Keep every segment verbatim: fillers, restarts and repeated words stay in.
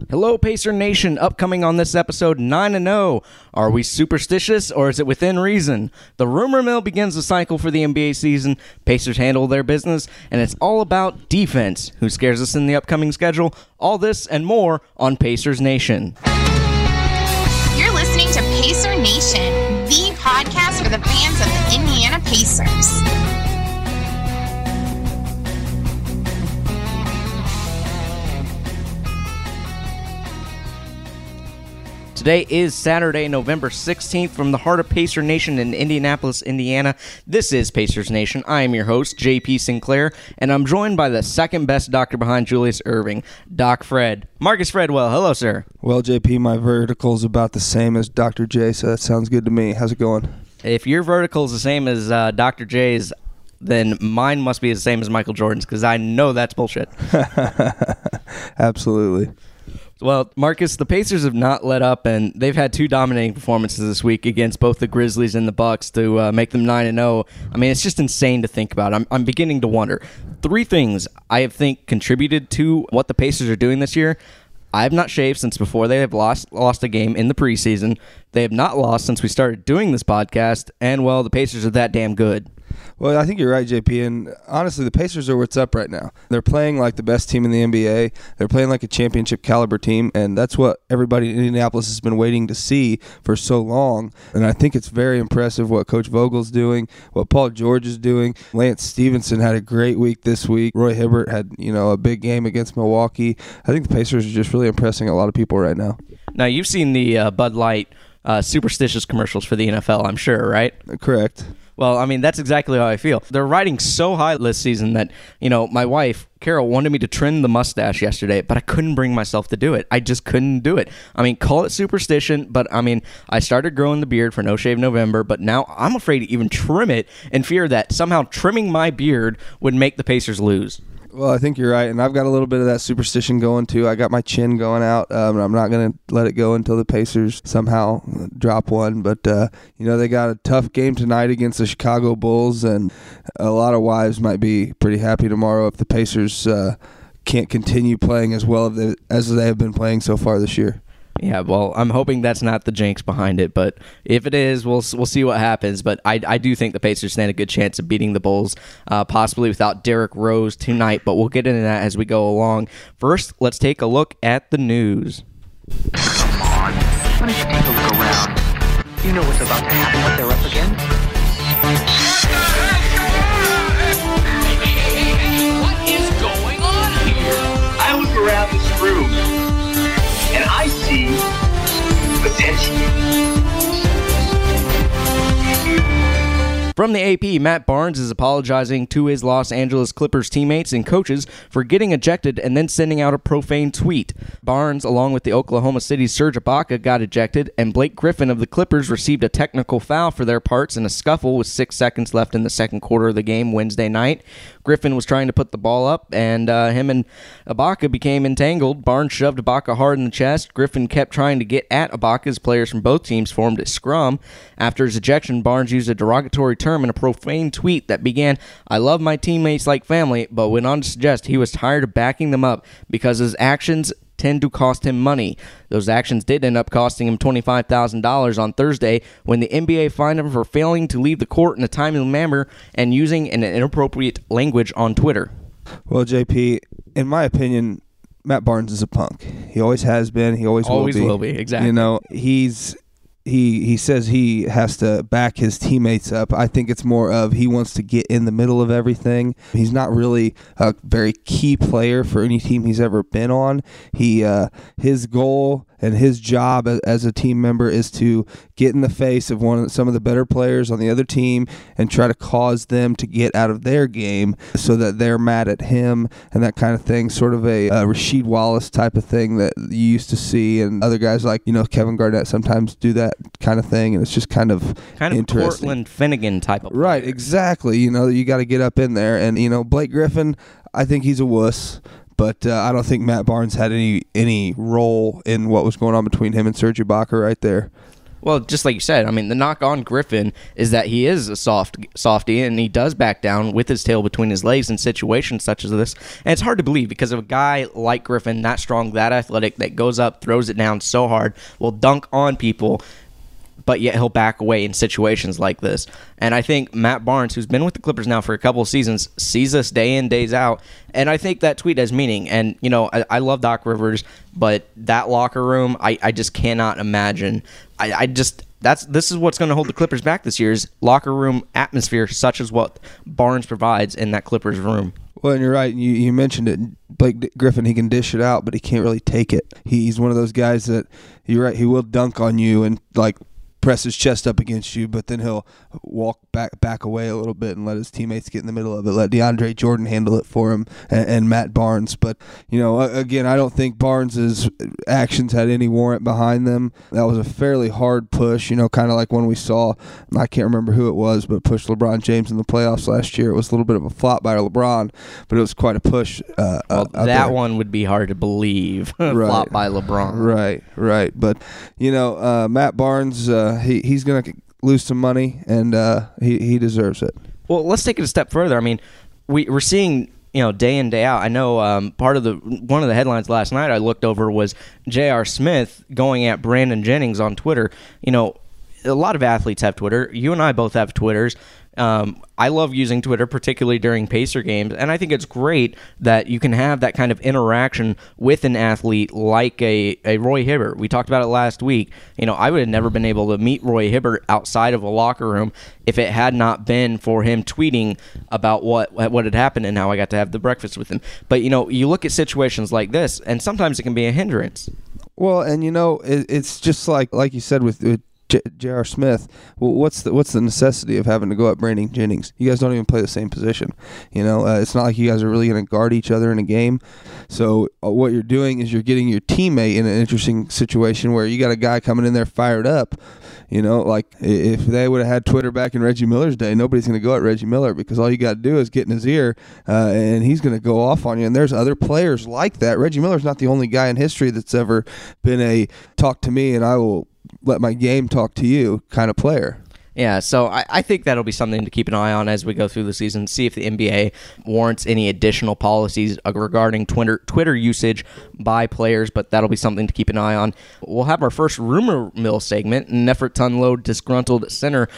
Hello, Pacer Nation. Upcoming on this episode, nine and oh. Are we superstitious, or is it within reason? The rumor mill begins the cycle for the N B A season. Pacers handle their business, and it's all about defense. Who scares us in the upcoming schedule? All this and more on Pacers Nation. You're listening to Pacer Nation, the podcast for the fans of the Indiana Pacers. Today is Saturday, November sixteenth, from the heart of Pacer Nation in Indianapolis, Indiana. This is Pacers Nation. I am your host, J P Sinclair, and I'm joined by the second best doctor behind Julius Erving, Doc Fred. Marcus Fredwell, hello, sir. Well, J P, my vertical's about the same as Doctor J, so that sounds good to me. How's it going? If your vertical is the same as uh, Doctor J's, then mine must be the same as Michael Jordan's, because I know that's bullshit. Absolutely. Well, Marcus, the Pacers have not let up, and they've had two dominating performances this week against both the Grizzlies and the Bucks to uh, make them nine and oh. I mean, it's just insane to think about. I'm, I'm beginning to wonder. Three things I think contributed to what the Pacers are doing this year. I have not shaved since before they have lost lost a game in the preseason. They have not lost since we started doing this podcast, and, well, the Pacers are that damn good. Well, I think you're right, J P, and honestly, the Pacers are what's up right now. They're playing like the best team in the N B A. They're playing like a championship caliber team, and that's what everybody in Indianapolis has been waiting to see for so long. And I think it's very impressive what Coach Vogel's doing, what Paul George is doing. Lance Stevenson had a great week this week. Roy Hibbert had, you know, a big game against Milwaukee. I think the Pacers are just really impressing a lot of people right now. Now, you've seen the uh, Bud Light uh, superstitious commercials for the N F L, I'm sure, right? Correct. Well, I mean, that's exactly how I feel. They're riding so high this season that, you know, my wife, Carol, wanted me to trim the mustache yesterday, but I couldn't bring myself to do it. I just couldn't do it. I mean, call it superstition, but, I mean, I started growing the beard for No Shave November, but now I'm afraid to even trim it in fear that somehow trimming my beard would make the Pacers lose. Well, I think you're right, and I've got a little bit of that superstition going, too. I got my chin going out, um, and I'm not going to let it go until the Pacers somehow drop one. But, uh, you know, they got a tough game tonight against the Chicago Bulls, and a lot of wives might be pretty happy tomorrow if the Pacers uh, can't continue playing as well as they have been playing so far this year. Yeah, well, I'm hoping that's not the jinx behind it, but if it is, we'll we'll see what happens. But I, I do think the Pacers stand a good chance of beating the Bulls, uh, possibly without Derrick Rose tonight, but we'll get into that as we go along. First, let's take a look at the news. Come on, why don't you take a look around? You know what's about to happen, what they're up against. What is going on here? I look around this room, and I see potential. From the A P, Matt Barnes is apologizing to his Los Angeles Clippers teammates and coaches for getting ejected and then sending out a profane tweet. Barnes, along with the Oklahoma City Serge Ibaka, got ejected, and Blake Griffin of the Clippers received a technical foul for their parts in a scuffle with six seconds left in the second quarter of the game Wednesday night. Griffin was trying to put the ball up, and uh, him and Ibaka became entangled. Barnes shoved Ibaka hard in the chest. Griffin kept trying to get at Ibaka as players from both teams formed a scrum. After his ejection, Barnes used a derogatory term in a profane tweet that began, "I love my teammates like family," but went on to suggest he was tired of backing them up because his actions tend to cost him money. Those actions did end up costing him twenty-five thousand dollars on Thursday when the N B A fined him for failing to leave the court in a timely manner and using an inappropriate language on Twitter. Well, J P, in my opinion, Matt Barnes is a punk. He always has been. He always, always will be. will be. Exactly. You know, he's he he says he has to back his teammates up. I think it's more of he wants to get in the middle of everything. He's not really a very key player for any team he's ever been on. He uh, his goal and his job as a team member is to get in the face of one of some of the better players on the other team and try to cause them to get out of their game so that they're mad at him and that kind of thing. Sort of a, a Rasheed Wallace type of thing that you used to see, and other guys like, you know, Kevin Garnett sometimes do that kind of thing, and it's just kind of kind of interesting. Cortland Finnegan type of player. Right, exactly. You know, you got to get up in there, and you know, Blake Griffin, I think he's a wuss. But uh, I don't think Matt Barnes had any any role in what was going on between him and Serge Ibaka right there. Well, just like you said, I mean, the knock on Griffin is that he is a soft softy, and he does back down with his tail between his legs in situations such as this. And it's hard to believe because of a guy like Griffin, that strong, that athletic, that goes up, throws it down so hard, will dunk on people, but yet he'll back away in situations like this. And I think Matt Barnes, who's been with the Clippers now for a couple of seasons, sees us day in, days out. And I think that tweet has meaning. And, you know, I, I love Doc Rivers, but that locker room, I, I just cannot imagine. I, I just, that's this is what's going to hold the Clippers back this year is locker room atmosphere such as what Barnes provides in that Clippers room. Well, and you're right. You, you mentioned it. Blake Griffin, he can dish it out, but he can't really take it. He, he's one of those guys that, you're right, he will dunk on you and, like, press his chest up against you, but then he'll walk back back away a little bit and let his teammates get in the middle of it. Let DeAndre Jordan handle it for him and, and Matt Barnes. But, you know, again, I don't think Barnes's actions had any warrant behind them. That was a fairly hard push, you know, kind of like when we saw, I can't remember who it was, but pushed LeBron James in the playoffs last year. It was a little bit of a flop by LeBron, but it was quite a push. Uh, well, that there. one would be hard to believe. Right. Flop by LeBron. Right, right. But, you know, uh, Matt Barnes, uh, he he's going to lose some money, and uh, he, he deserves it. Well, let's take it a step further. I mean, we, we're seeing, you know, day in, day out. I know um, part of the one of the headlines last night I looked over was J R. Smith going at Brandon Jennings on Twitter. You know, a lot of athletes have Twitter. You and I both have Twitters. Um, I love using Twitter, particularly during Pacer games, and I think it's great that you can have that kind of interaction with an athlete like a, a Roy Hibbert. We talked about it last week. You know, I would have never been able to meet Roy Hibbert outside of a locker room if it had not been for him tweeting about what what had happened and how I got to have the breakfast with him. But, you know, you look at situations like this, and sometimes it can be a hindrance. Well, and, you know, it, it's just like like you said with, with J R. Smith, well, what's the what's the necessity of having to go at Brandon Jennings? You guys don't even play the same position. You know, uh, it's not like you guys are really going to guard each other in a game. So uh, what you're doing is you're getting your teammate in an interesting situation where you got a guy coming in there fired up. You know, like if they would have had Twitter back in Reggie Miller's day, nobody's going to go at Reggie Miller because all you got to do is get in his ear uh, and he's going to go off on you. And there's other players like that. Reggie Miller's not the only guy in history that's ever been a talk to me and I will let my game talk to you kind of player. Yeah, so I, I think that'll be something to keep an eye on as we go through the season, see if the N B A warrants any additional policies regarding Twitter Twitter usage by players, but that'll be something to keep an eye on. We'll have our first rumor mill segment, in an effort to unload disgruntled center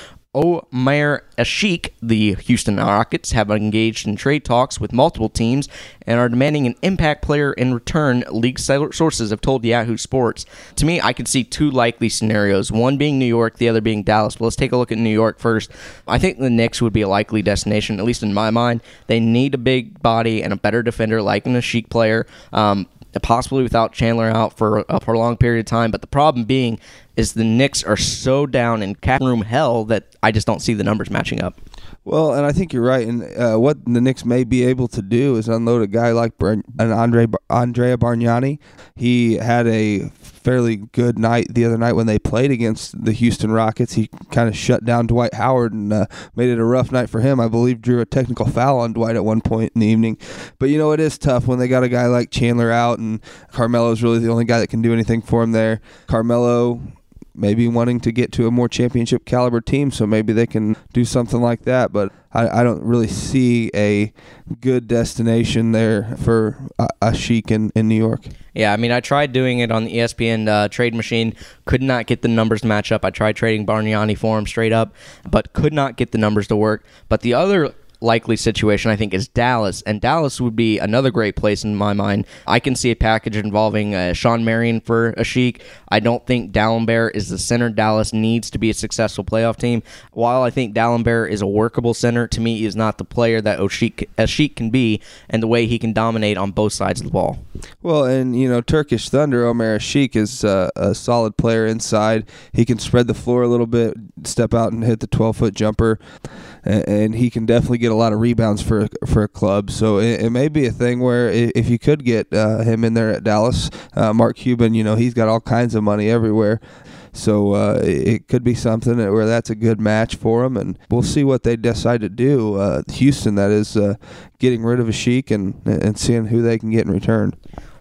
Omer Asik. The Houston Rockets have engaged in trade talks with multiple teams and are demanding an impact player in return, league sources have told Yahoo Sports. To me, I could see two likely scenarios, one being New York, the other being Dallas. But let's take a look at New York first. I think the Knicks would be a likely destination, at least in my mind. They need a big body and a better defender like an Asik player, um, possibly without Chandler out for a prolonged period of time. But the problem being is the Knicks are so down in cap room hell that I just don't see the numbers matching up. Well, and I think you're right. And uh, what the Knicks may be able to do is unload a guy like an Andre Andrea Bargnani. He had a fairly good night the other night when they played against the Houston Rockets. He kind of shut down Dwight Howard and uh, made it a rough night for him. I believe drew a technical foul on Dwight at one point in the evening. But, you know, it is tough when they got a guy like Chandler out and Carmelo's really the only guy that can do anything for him there. Carmelo maybe wanting to get to a more championship caliber team, so maybe they can do something like that. But I, I don't really see a good destination there for Asik in, in New York. Yeah, I mean, I tried doing it on the E S P N uh, trade machine, could not get the numbers to match up. I tried trading Bargnani for him straight up, but could not get the numbers to work. But the other likely situation, I think, is Dallas, and Dallas would be another great place in my mind. I can see a package involving uh, Sean Marion for Asik. I don't think Dalembert is the center Dallas needs to be a successful playoff team. While I think Dalembert is a workable center, to me, he is not the player that Asik, Asik can be and the way he can dominate on both sides of the ball. Well, and, you know, Turkish Thunder, Omer Asik is uh, a solid player inside. He can spread the floor a little bit, step out and hit the twelve-foot jumper, and, and he can definitely get a lot of rebounds for for a club. So it, it may be a thing where if you could get uh, him in there at Dallas, uh, Mark Cuban, you know, he's got all kinds of money everywhere. So uh, it could be something where that's a good match for him, and we'll see what they decide to do. Uh, Houston, that is, uh, getting rid of Asik and and seeing who they can get in return.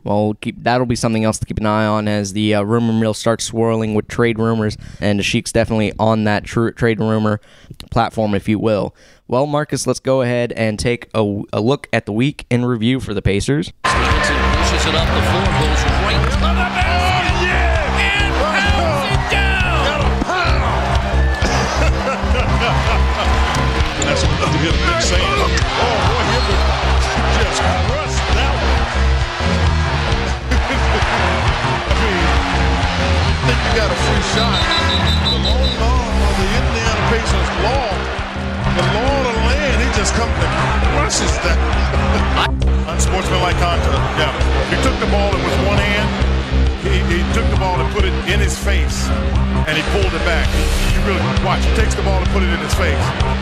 Well, keep, that'll be something else to keep an eye on as the uh, rumor mill starts swirling with trade rumors, and Sheik's definitely on that tr- trade rumor platform, if you will. Well, Marcus, let's go ahead and take a, a look at the week in review for the Pacers. Stevenson pushes it up the floor, goes right to the basket, oh, yeah. and pounds it down. Got a pound. That's what the good man saying. Oh, boy, Hibbert just crushed that one. I mean, I think you got a free shot. The long arm of the Indiana Pacers long. The law of the land, he just comes and crushes that. Unsportsmanlike conduct. Yeah. He took the ball, it was one hand. He, he took the ball and put it in his face, and he pulled it back. You really watch. He takes the ball and put it in his face.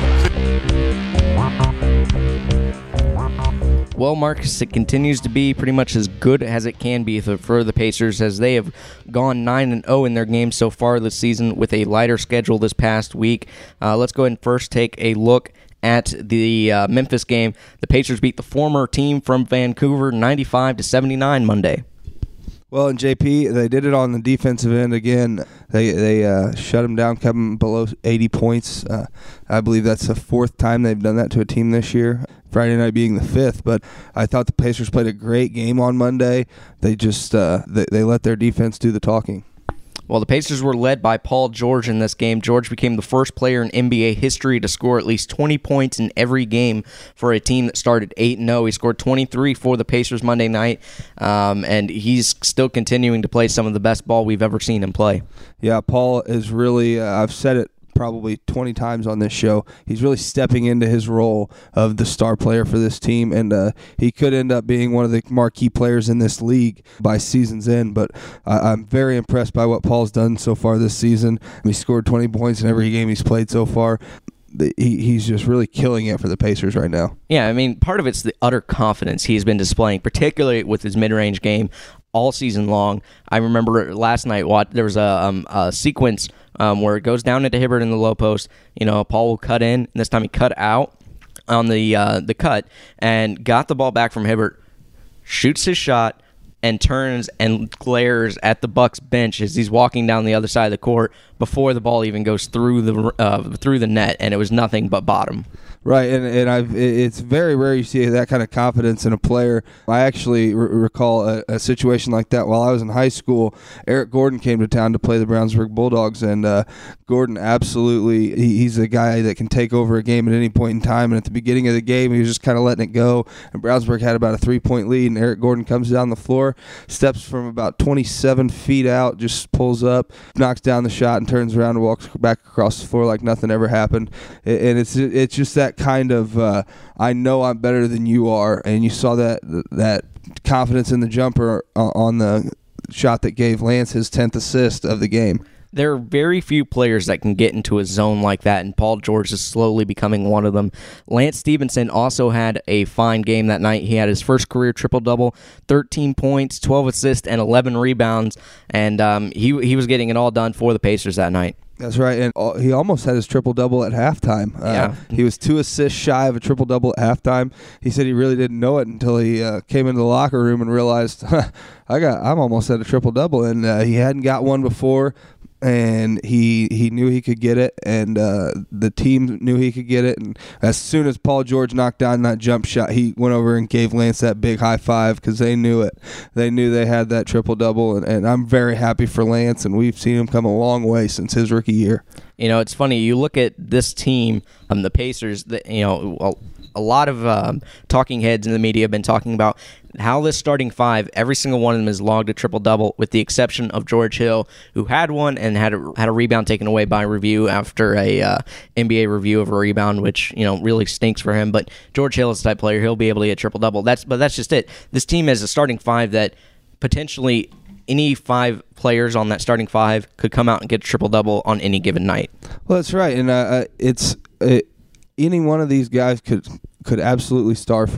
Well, Marcus, it continues to be pretty much as good as it can be for the Pacers, as they have gone nine and oh in their games so far this season with a lighter schedule this past week. Uh, let's go ahead and first take a look at the uh, Memphis game. The Pacers beat the former team from Vancouver ninety-five to seventy-nine Monday. Well, and J P, they did it on the defensive end again. They they uh, shut them down, kept them below eighty points. Uh, I believe that's the fourth time they've done that to a team this year. Friday night being the fifth, but I thought the Pacers played a great game on Monday. They just uh, they, they let their defense do the talking. Well, the Pacers were led by Paul George in this game. George became the first player in N B A history to score at least twenty points in every game for a team that started eight and oh. He scored twenty-three for the Pacers Monday night, um, and he's still continuing to play some of the best ball we've ever seen him play. Yeah, Paul is really, uh, I've said it probably twenty times on this show, he's really stepping into his role of the star player for this team, and uh, he could end up being one of the marquee players in this league by season's end, but uh, I'm very impressed by what Paul's done so far this season. He scored twenty points in every game he's played so far. He, he's just really killing it for the Pacers right now. Yeah, I mean, part of it's the utter confidence he's been displaying, particularly with his mid-range game all season long. I remember last night, what there was a, um, a sequence um, where it goes down into Hibbert in the low post. You know, Paul will cut in, and this time he cut out on the uh, the cut and got the ball back from Hibbert, shoots his shot, and turns and glares at the Bucks bench as he's walking down the other side of the court before the ball even goes through the uh, through the net, and it was nothing but bottom. Right, and and I've it's very rare you see that kind of confidence in a player. I actually r- recall a, a situation like that while I was in high school. Eric Gordon came to town to play the Brownsburg Bulldogs, and uh, Gordon absolutely he, he's a guy that can take over a game at any point in time. And at the beginning of the game, he was just kind of letting it go, and Brownsburg had about a three-point lead, and Eric Gordon comes down the floor, steps from about twenty-seven feet out, just pulls up, knocks down the shot, and turns around and walks back across the floor like nothing ever happened. And it's it's just that kind of uh, I know I'm better than you are, and you saw that that confidence in the jumper on the shot that gave Lance his tenth assist of the game. There are very few players that can get into a zone like that, and Paul George is slowly becoming one of them. Lance Stevenson also had a fine game that night. He had his first career triple-double, thirteen points, twelve assists, and eleven rebounds, and um, he he was getting it all done for the Pacers that night. That's right, and he almost had his triple-double at halftime. Uh, yeah. He was two assists shy of a triple-double at halftime. He said he really didn't know it until he uh, came into the locker room and realized, huh, I got, I'm almost at a triple-double, and uh, he hadn't got one before, and he he knew he could get it, and uh, the team knew he could get it, and as soon as Paul George knocked down that jump shot, he went over and gave Lance that big high five because they knew it. They knew they had that triple-double, and, and I'm very happy for Lance, and we've seen him come a long way since his rookie year. You know, it's funny, you look at this team, um, the Pacers, that you know, well, a lot of um, talking heads in the media have been talking about how this starting five, every single one of them is logged a triple-double, with the exception of George Hill, who had one and had a, had a rebound taken away by review after a uh, N B A review of a rebound, which, you know, really stinks for him. But George Hill is the type player, he'll be able to get triple-double. That's But that's just it. This team has a starting five that potentially any five players on that starting five could come out and get a triple-double on any given night. Well, that's right, and uh, it's it, any one of these guys could could absolutely star for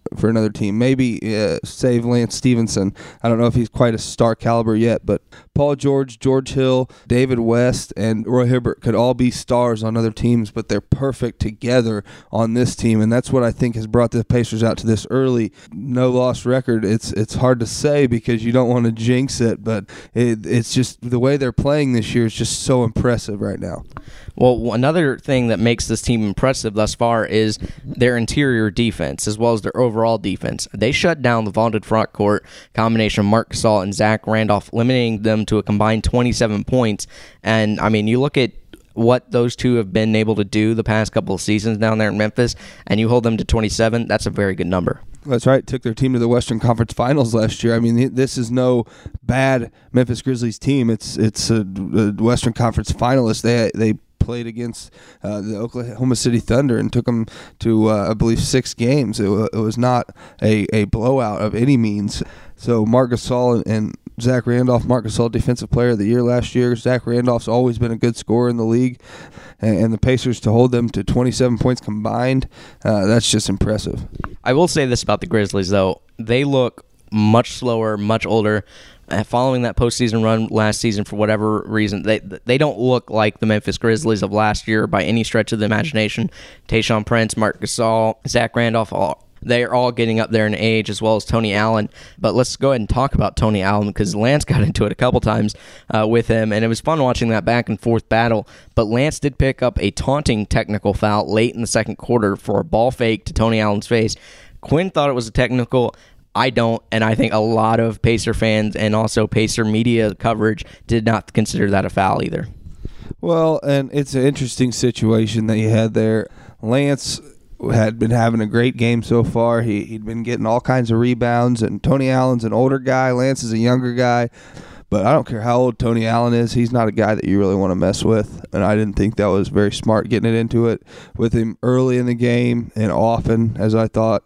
for another team. Maybe uh, save Lance Stevenson. I don't know if he's quite a star caliber yet, but Paul George, George Hill, David West, and Roy Hibbert could all be stars on other teams, but they're perfect together on this team, and that's what I think has brought the Pacers out to this early no-loss record. It's it's hard to say because you don't want to jinx it, but it, it's just the way they're playing this year is just so impressive right now. Well, another thing that makes this team impressive thus far is their interior defense as well as their overall defense. They shut down the vaunted front court combination of Marc Gasol and Zach Randolph, limiting them to a combined twenty-seven points. And, I mean, you look at what those two have been able to do the past couple of seasons down there in Memphis, and you hold them to twenty-seven, that's a very good number. That's right. Took their team to the Western Conference Finals last year. I mean, this is no bad Memphis Grizzlies team. It's it's a, a Western Conference finalist. They they played against uh, the Oklahoma City Thunder and took them to, uh, I believe, six games. It, w- it was not a, a blowout of any means. So Marc Gasol and, and Zach Randolph, Marc Gasol Defensive Player of the Year last year. Zach Randolph's always been a good scorer in the league. And, and the Pacers to hold them to twenty-seven points combined, uh, that's just impressive. I will say this about the Grizzlies, though. They look much slower, much older. Uh, following that postseason run last season, for whatever reason, they they don't look like the Memphis Grizzlies of last year by any stretch of the imagination. Tayshaun Prince, Marc Gasol, Zach Randolph, all, they're all getting up there in age, as well as Tony Allen. But let's go ahead and talk about Tony Allen, because Lance got into it a couple times uh, with him, and it was fun watching that back and forth battle. But Lance did pick up a taunting technical foul late in the second quarter for a ball fake to Tony Allen's face. Quinn thought it was a technical. I don't, and I think a lot of Pacer fans and also Pacer media coverage did not consider that a foul either. Well, and it's an interesting situation that you had there. Lance had been having a great game so far. He, he'd been getting all kinds of rebounds, and Tony Allen's an older guy. Lance is a younger guy. But I don't care how old Tony Allen is. He's not a guy that you really want to mess with. And I didn't think that was very smart getting it into it with him early in the game and often, as I thought.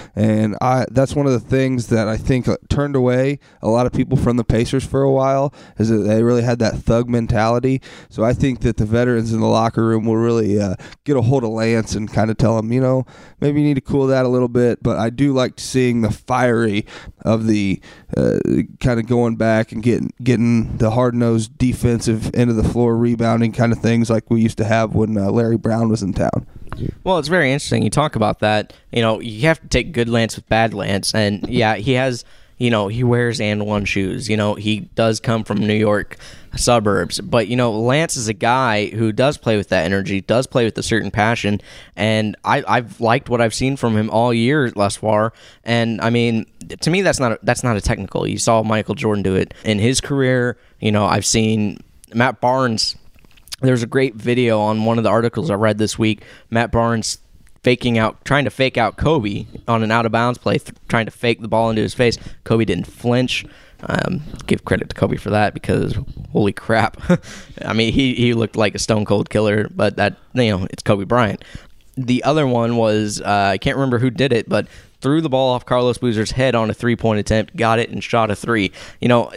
And I that's one of the things that I think turned away a lot of people from the Pacers for a while, is that they really had that thug mentality. So I think that the veterans in the locker room will really uh, get a hold of Lance and kind of tell him, you know, maybe you need to cool that a little bit. But I do like seeing the fiery of the uh, kind of going back and getting getting the hard-nosed defensive end of the floor rebounding kind of things like we used to have when uh, Larry Brown was in town. Well, it's very interesting. You talk about that. You know, you have to take good Lance with bad Lance. And, yeah, he has, you know, he wears and one shoes. You know, he does come from New York suburbs. But, you know, Lance is a guy who does play with that energy, does play with a certain passion. And I, I've liked what I've seen from him all year thus far. And, I mean, to me, that's not a, that's not a technical. You saw Michael Jordan do it in his career. You know, I've seen Matt Barnes. There's a great video on one of the articles I read this week. Matt Barnes faking out, trying to fake out Kobe on an out-of-bounds play, th- trying to fake the ball into his face. Kobe didn't flinch. Um, give credit to Kobe for that, because holy crap. I mean, he, he looked like a stone-cold killer, but that, you know, it's Kobe Bryant. The other one was, uh, I can't remember who did it, but threw the ball off Carlos Boozer's head on a three-point attempt, got it, and shot a three. You know,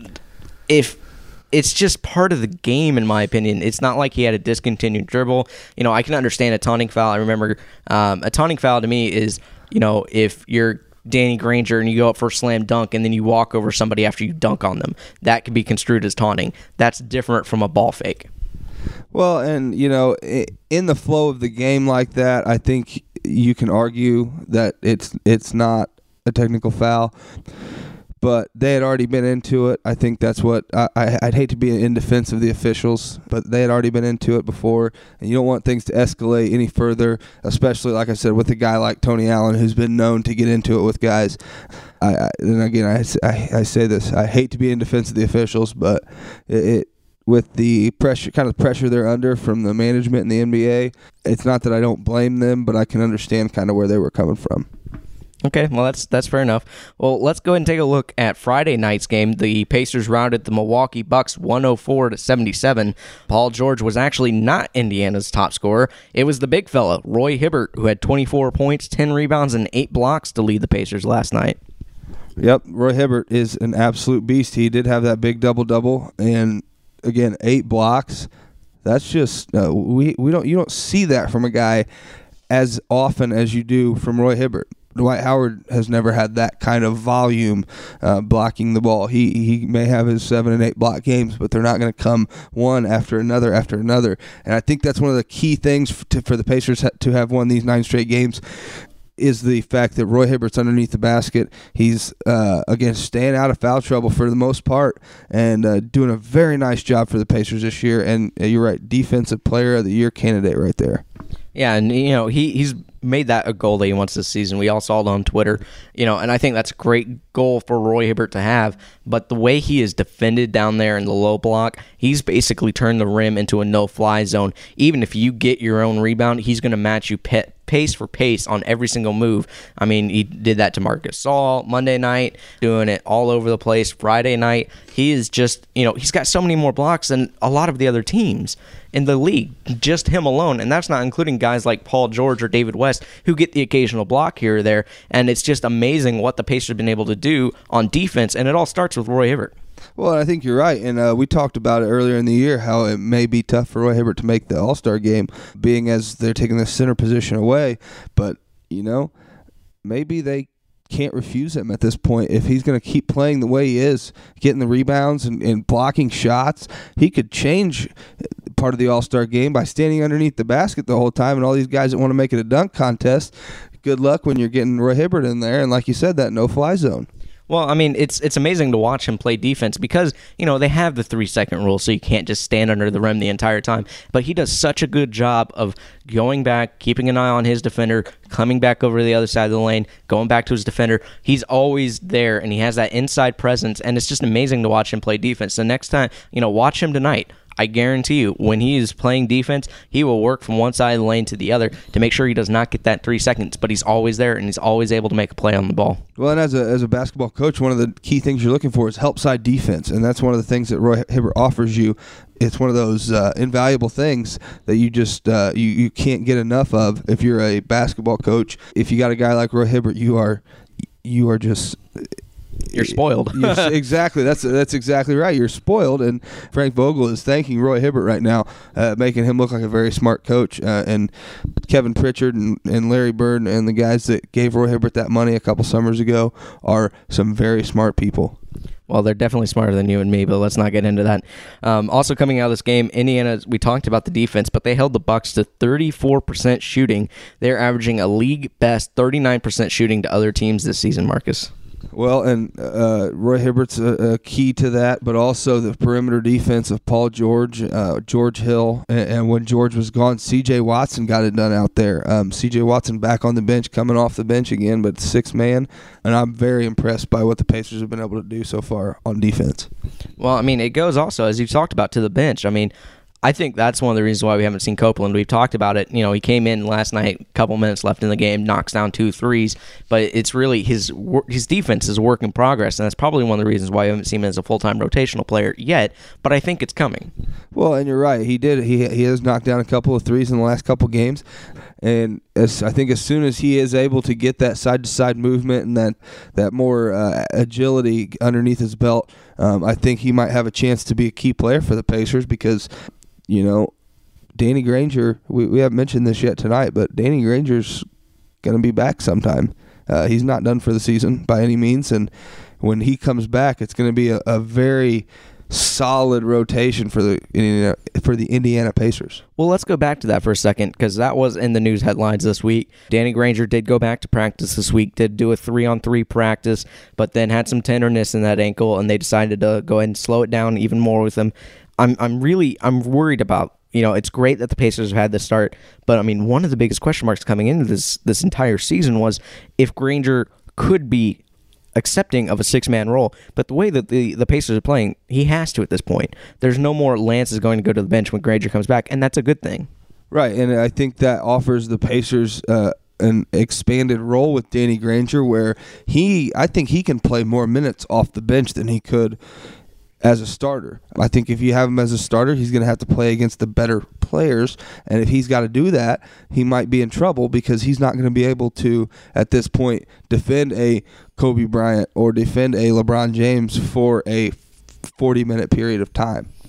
if... It's just part of the game, in my opinion. It's not like he had a discontinued dribble. You know, I can understand a taunting foul. I remember um, a taunting foul to me is, you know, if you're Danny Granger and you go up for a slam dunk and then you walk over somebody after you dunk on them. That can be construed as taunting. That's different from a ball fake. Well, and, you know, in the flow of the game like that, I think you can argue that it's it's not a technical foul. But they had already been into it. I think that's what I, I, I'd hate to be in defense of the officials, but they had already been into it before, and you don't want things to escalate any further, especially, like I said, with a guy like Tony Allen, who's been known to get into it with guys. I, I and again, I, I, I say this: I hate to be in defense of the officials, but it, it with the pressure, kind of pressure they're under from the management in the N B A, it's not that I don't blame them, but I can understand kind of where they were coming from. Okay, well, that's that's fair enough. Well, let's go ahead and take a look at Friday night's game. The Pacers routed the Milwaukee Bucks one oh four to seventy-seven. Paul George was actually not Indiana's top scorer. It was the big fella, Roy Hibbert, who had twenty-four points, ten rebounds, and eight blocks to lead the Pacers last night. Yep, Roy Hibbert is an absolute beast. He did have that big double-double, and, again, eight blocks. That's just uh, we we don't you don't see that from a guy as often as you do from Roy Hibbert. Dwight Howard has never had that kind of volume uh, blocking the ball. He he may have his seven and eight block games, but they're not going to come one after another after another. And I think that's one of the key things for, to, for the Pacers to have won these nine straight games is the fact that Roy Hibbert's underneath the basket. He's, uh, again, staying out of foul trouble for the most part and uh, doing a very nice job for the Pacers this year. And uh, you're right, Defensive Player of the Year candidate right there. Yeah, and, you know, he he's made that a goal that he wants this season. We all saw it on Twitter, you know, and I think that's a great goal for Roy Hibbert to have. But the way he is defended down there in the low block, he's basically turned the rim into a no-fly zone. Even if you get your own rebound, he's going to match you pet. pace for pace on every single move. I mean, he did that to Marcus Gasol Monday night, doing it all over the place Friday night. He is just, you know, he's got so many more blocks than a lot of the other teams in the league, just him alone. And that's not including guys like Paul George or David West who get the occasional block here or there. And it's just amazing what the Pacers have been able to do on defense. And it all starts with Roy Hibbert. Well, I think you're right, and uh, we talked about it earlier in the year how it may be tough for Roy Hibbert to make the All-Star game, being as they're taking the center position away. But, you know, maybe they can't refuse him at this point. If he's going to keep playing the way he is, getting the rebounds and, and blocking shots, he could change part of the All-Star game by standing underneath the basket the whole time, and all these guys that want to make it a dunk contest, good luck when you're getting Roy Hibbert in there, and like you said, that no-fly zone. Well, I mean, it's it's amazing to watch him play defense because, you know, they have the three-second rule, so you can't just stand under the rim the entire time. But he does such a good job of going back, keeping an eye on his defender, coming back over to the other side of the lane, going back to his defender. He's always there, and he has that inside presence, and it's just amazing to watch him play defense. The next time, you know, watch him tonight. I guarantee you, when he is playing defense, he will work from one side of the lane to the other to make sure he does not get that three seconds, but he's always there, and he's always able to make a play on the ball. Well, and as a as a basketball coach, one of the key things you're looking for is help side defense, and that's one of the things that Roy Hibbert offers you. It's one of those uh, invaluable things that you just uh, you, you can't get enough of if you're a basketball coach. If you got a guy like Roy Hibbert, you are you are just... You're spoiled. You're, exactly. That's that's exactly right. You're spoiled, and Frank Vogel is thanking Roy Hibbert right now, uh, making him look like a very smart coach. Uh, and Kevin Pritchard and, and Larry Bird and the guys that gave Roy Hibbert that money a couple summers ago are some very smart people. Well, they're definitely smarter than you and me, but let's not get into that. Um, also coming out of this game, Indiana, we talked about the defense, but they held the Bucks to thirty-four percent shooting. They're averaging a league-best thirty-nine percent shooting to other teams this season, Marcus. Well, and uh, Roy Hibbert's a, a key to that, but also the perimeter defense of Paul George, uh, George Hill, and, and when George was gone, C J Watson got it done out there. Um, C J Watson back on the bench, coming off the bench again, but six man, and I'm very impressed by what the Pacers have been able to do so far on defense. Well, I mean, it goes also, as you've talked about, to the bench. I mean, I think that's one of the reasons why we haven't seen Copeland. We've talked about it. You know, he came in last night, a couple minutes left in the game, knocks down two threes, but it's really his his defense is a work in progress, and that's probably one of the reasons why we haven't seen him as a full-time rotational player yet, but I think it's coming. Well, and you're right. He did. He he has knocked down a couple of threes in the last couple games, and as I think as soon as he is able to get that side-to-side movement and that, that more uh, agility underneath his belt, um, I think he might have a chance to be a key player for the Pacers because, you know, Danny Granger, we, we haven't mentioned this yet tonight, but Danny Granger's going to be back sometime. Uh, he's not done for the season by any means, and when he comes back, it's going to be a, a very solid rotation for the Indiana, for the Indiana Pacers. Well, let's go back to that for a second because that was in the news headlines this week. Danny Granger did go back to practice this week, did do a three-on-three practice, but then had some tenderness in that ankle, and they decided to go ahead and slow it down even more with him. I'm I'm really I'm worried about, you know, it's great that the Pacers have had this start, but I mean, one of the biggest question marks coming into this this entire season was if Granger could be accepting of a six-man role, but the way that the, the Pacers are playing, he has to at this point. There's no more Lance is going to go to the bench when Granger comes back, and that's a good thing. Right, and I think that offers the Pacers uh, an expanded role with Danny Granger where he, I think he can play more minutes off the bench than he could as a starter. I think if you have him as a starter, he's going to have to play against the better players, and if he's got to do that, he might be in trouble because he's not going to be able to, at this point, defend a Kobe Bryant or defend a LeBron James for a forty-minute period of time.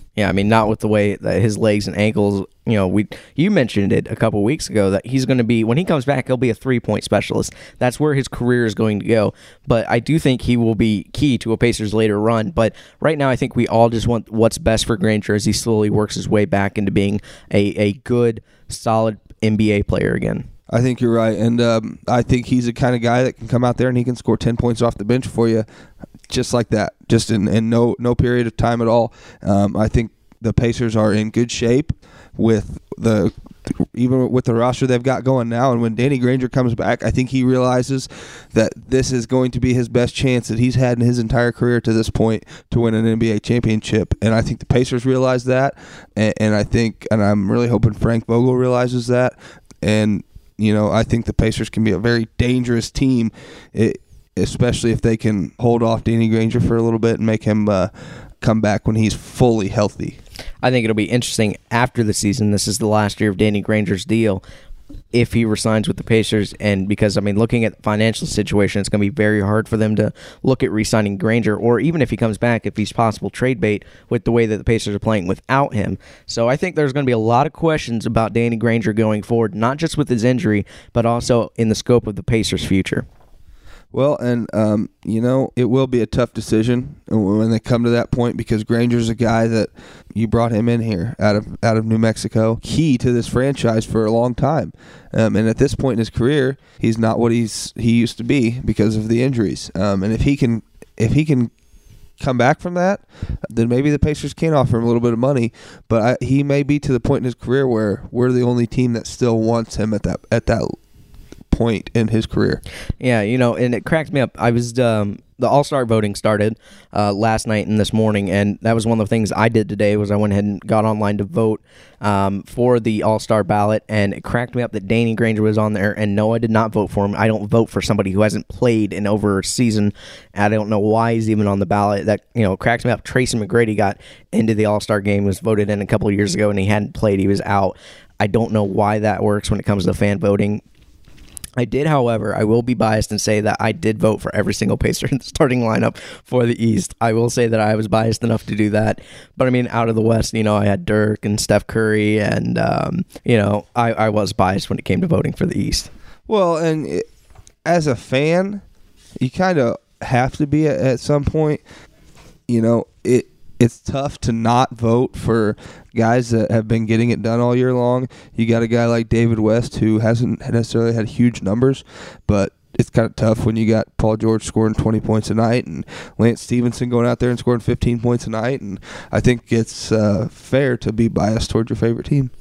Yeah, I mean, not with the way that his legs and ankles, you know, we you mentioned it a couple weeks ago that he's going to be, when he comes back, he'll be a three-point specialist. That's where his career is going to go. But I do think he will be key to a Pacers later run. But right now, I think we all just want what's best for Granger as he slowly works his way back into being a, a good, solid N B A player again. I think you're right, and um, I think he's the kind of guy that can come out there and he can score ten points off the bench for you, just like that, just in, in no no period of time at all. Um, I think the Pacers are in good shape with the even with the roster they've got going now, and when Danny Granger comes back, I think he realizes that this is going to be his best chance that he's had in his entire career to this point to win an N B A championship, and I think the Pacers realize that, and, and I think, and I'm really hoping Frank Vogel realizes that, and you know, I think the Pacers can be a very dangerous team, it, especially if they can hold off Danny Granger for a little bit and make him uh, come back when he's fully healthy. I think it'll be interesting after the season. This is the last year of Danny Granger's deal. If he resigns with the Pacers, and because, I mean, looking at the financial situation, it's going to be very hard for them to look at re-signing Granger, or even if he comes back, if he's possible trade bait with the way that the Pacers are playing without him. So I think there's going to be a lot of questions about Danny Granger going forward, not just with his injury, but also in the scope of the Pacers' future. Well, and, um, you know, it will be a tough decision when they come to that point, because Granger's a guy that you brought him in here out of out of New Mexico, key to this franchise for a long time. Um, and at this point in his career, he's not what he's he used to be because of the injuries. Um, and if he can if he can come back from that, then maybe the Pacers can offer him a little bit of money. But I, he may be to the point in his career where we're the only team that still wants him at that at that point in his career. Yeah, you know, and it cracks me up. I was um, the All-Star voting started uh, last night and this morning, and that was one of the things I did today. Was I went ahead and got online to vote um, for the All-Star ballot, and it cracked me up that Danny Granger was on there. And no, I did not vote for him. I don't vote for somebody who hasn't played in over a season. I don't know why he's even on the ballot. That, you know, cracks me up. Tracy McGrady got into the All-Star game, was voted in a couple of years ago, and he hadn't played. He was out. I don't know why that works when it comes to fan voting. I did, however, I will be biased and say that I did vote for every single Pacer in the starting lineup for the East. I will say that I was biased enough to do that. But, I mean, out of the West, you know, I had Dirk and Steph Curry, and, um, you know, I, I was biased when it came to voting for the East. Well, and it, as a fan, you kind of have to be at, at some point. You know, it it's tough to not vote for guys that have been getting it done all year long. You got a guy like David West who hasn't necessarily had huge numbers, but it's kind of tough when you got Paul George scoring twenty points a night and Lance Stevenson going out there and scoring fifteen points a night. And I think it's uh, fair to be biased towards your favorite team.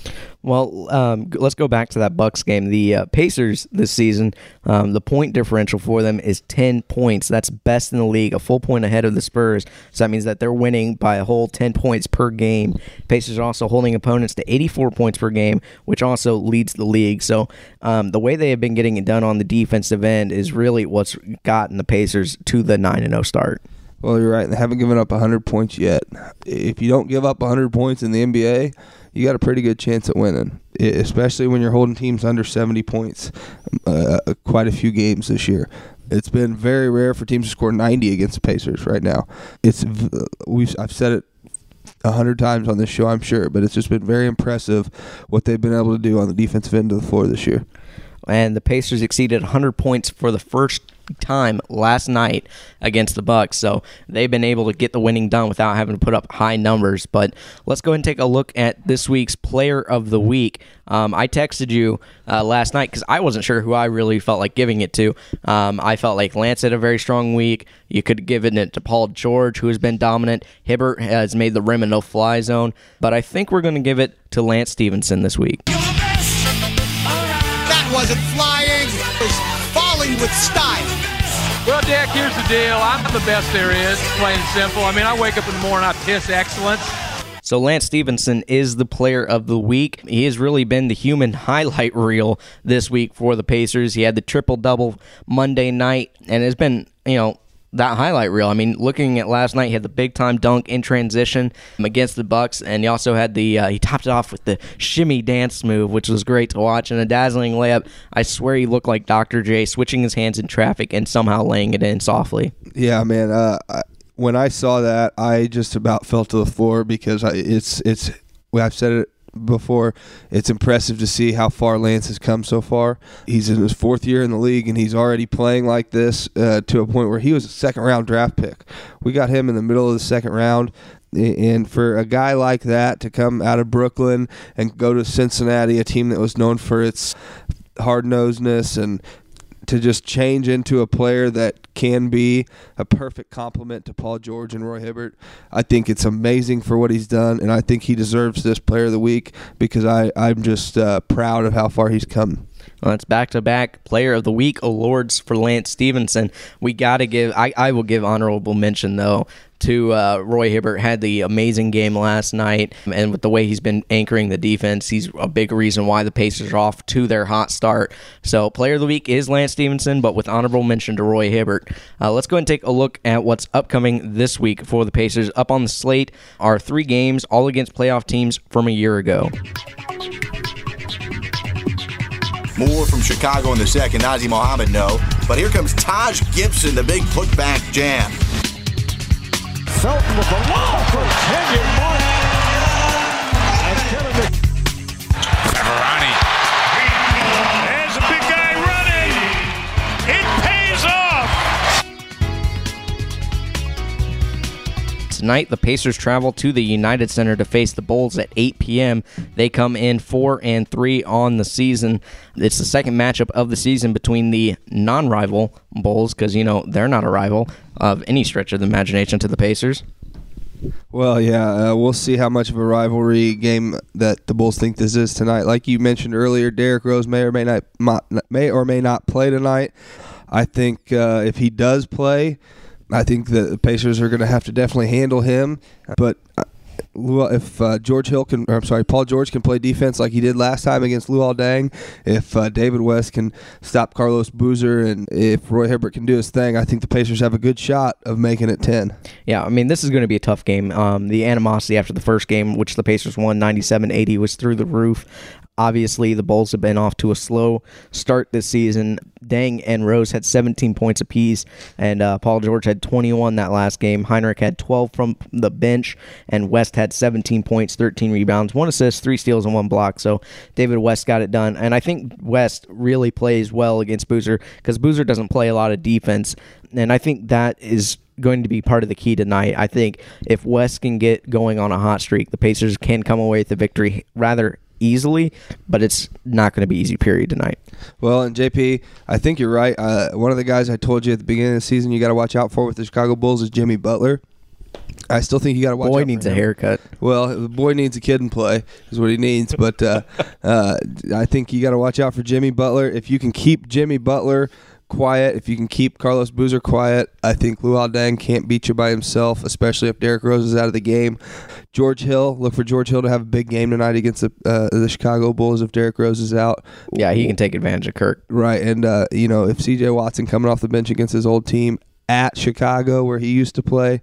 Well, um, let's go back to that Bucks game. The uh, Pacers this season, um, the point differential for them is ten points. That's best in the league, a full point ahead of the Spurs. So that means that they're winning by a whole ten points per game. Pacers are also holding opponents to eighty-four points per game, which also leads the league. So um, the way they have been getting it done on the defensive end is really what's gotten the Pacers to the nine and oh start. Well, you're right. They haven't given up one hundred points yet. If you don't give up one hundred points in the N B A, you got a pretty good chance at winning, especially when you're holding teams under seventy points uh, quite a few games this year. It's been very rare for teams to score ninety against the Pacers right now. It's we've I've said it a hundred times on this show, I'm sure, but it's just been very impressive what they've been able to do on the defensive end of the floor this year. And the Pacers exceeded one hundred points for the first time last night against the Bucks. So they've been able to get the winning done without having to put up high numbers. But let's go ahead and take a look at this week's Player of the Week. Um, I texted you uh, last night because I wasn't sure who I really felt like giving it to. Um, I felt like Lance had a very strong week. You could have given it to Paul George, who has been dominant. Hibbert has made the rim a no-fly zone. But I think we're going to give it to Lance Stevenson this week. That wasn't flying. It was falling with style. Well, Dick, here's the deal. I'm the best there is, plain and simple. I mean, I wake up in the morning, I piss excellence. So Lance Stevenson is the Player of the Week. He has really been the human highlight reel this week for the Pacers. He had the triple-double Monday night, and it's been, you know, that highlight reel. I mean, looking at last night, he had the big-time dunk in transition against the Bucks, and he also had the, uh, he topped it off with the shimmy dance move, which was great to watch, and a dazzling layup. I swear he looked like Doctor J, switching his hands in traffic and somehow laying it in softly. Yeah, man, uh, I, when I saw that, I just about fell to the floor because I, it's it's. Well, I've said it before. It's impressive to see how far Lance has come so far. He's in his fourth year in the league, and he's already playing like this uh, to a point where he was a second-round draft pick. We got him in the middle of the second round. And for a guy like that to come out of Brooklyn and go to Cincinnati, a team that was known for its hard-nosedness, and to just change into a player that can be a perfect complement to Paul George and Roy Hibbert, I think it's amazing for what he's done, and I think he deserves this Player of the Week because I, I'm just uh, proud of how far he's come. Well, it's back-to-back Player of the Week awards for Lance Stephenson. We got to give, I, I will give honorable mention, though, to uh, Roy Hibbert. Had the amazing game last night, and with the way he's been anchoring the defense, he's a big reason why the Pacers are off to their hot start. So Player of the Week is Lance Stephenson, but with honorable mention to Roy Hibbert. Uh, let's go ahead and take a look at what's upcoming this week for the Pacers. Up on the slate are three games, all against playoff teams from a year ago. More from Chicago in the second. Nazr Mohammed, no. But here comes Taj Gibson, the big putback jam. Felton with the lob for Kenyon Martin. And Kevin Mc... Zavarani. There's a big guy running. It pays off. Tonight, the Pacers travel to the United Center to face the Bulls at eight p.m. They come in four and three on the season. It's the second matchup of the season between the non-rival Bulls, because, you know, they're not a rival of any stretch of the imagination to the Pacers. Well, yeah, uh, we'll see how much of a rivalry game that the Bulls think this is tonight. Like you mentioned earlier, Derrick Rose may or may not may or may not play tonight. I think uh, if he does play, I think the Pacers are going to have to definitely handle him. But if uh, George Hill can, or I'm sorry, Paul George can play defense like he did last time against Luol Deng, if uh, David West can stop Carlos Boozer, and if Roy Hibbert can do his thing, I think the Pacers have a good shot of making it ten. Yeah, I mean, this is going to be a tough game. Um, the animosity after the first game, which the Pacers won ninety-seven eighty, was through the roof. Obviously, the Bulls have been off to a slow start this season. Deng and Rose had seventeen points apiece, and uh, Paul George had twenty-one that last game. Heinrich had twelve from the bench, and West had seventeen points, thirteen rebounds, one assist, three steals, and one block. So David West got it done, and I think West really plays well against Boozer because Boozer doesn't play a lot of defense, and I think that is going to be part of the key tonight. I think if West can get going on a hot streak, the Pacers can come away with the victory rather easily, but it's not going to be easy period tonight. Well, and J P, I think you're right. Uh, one of the guys I told you at the beginning of the season you got to watch out for with the Chicago Bulls is Jimmy Butler. I still think you got to watch boy out for needs him. a haircut. Well, the boy needs a kid and play is what he needs, but uh, uh, I think you got to watch out for Jimmy Butler. If you can keep Jimmy Butler quiet, if you can keep Carlos Boozer quiet, I think Luol Deng can't beat you by himself, especially if Derrick Rose is out of the game. George Hill, look for George Hill to have a big game tonight against the, uh, the Chicago Bulls if Derrick Rose is out. Yeah, he can take advantage of Kirk. Right, and uh, you know, if C J Watson coming off the bench against his old team at Chicago where he used to play,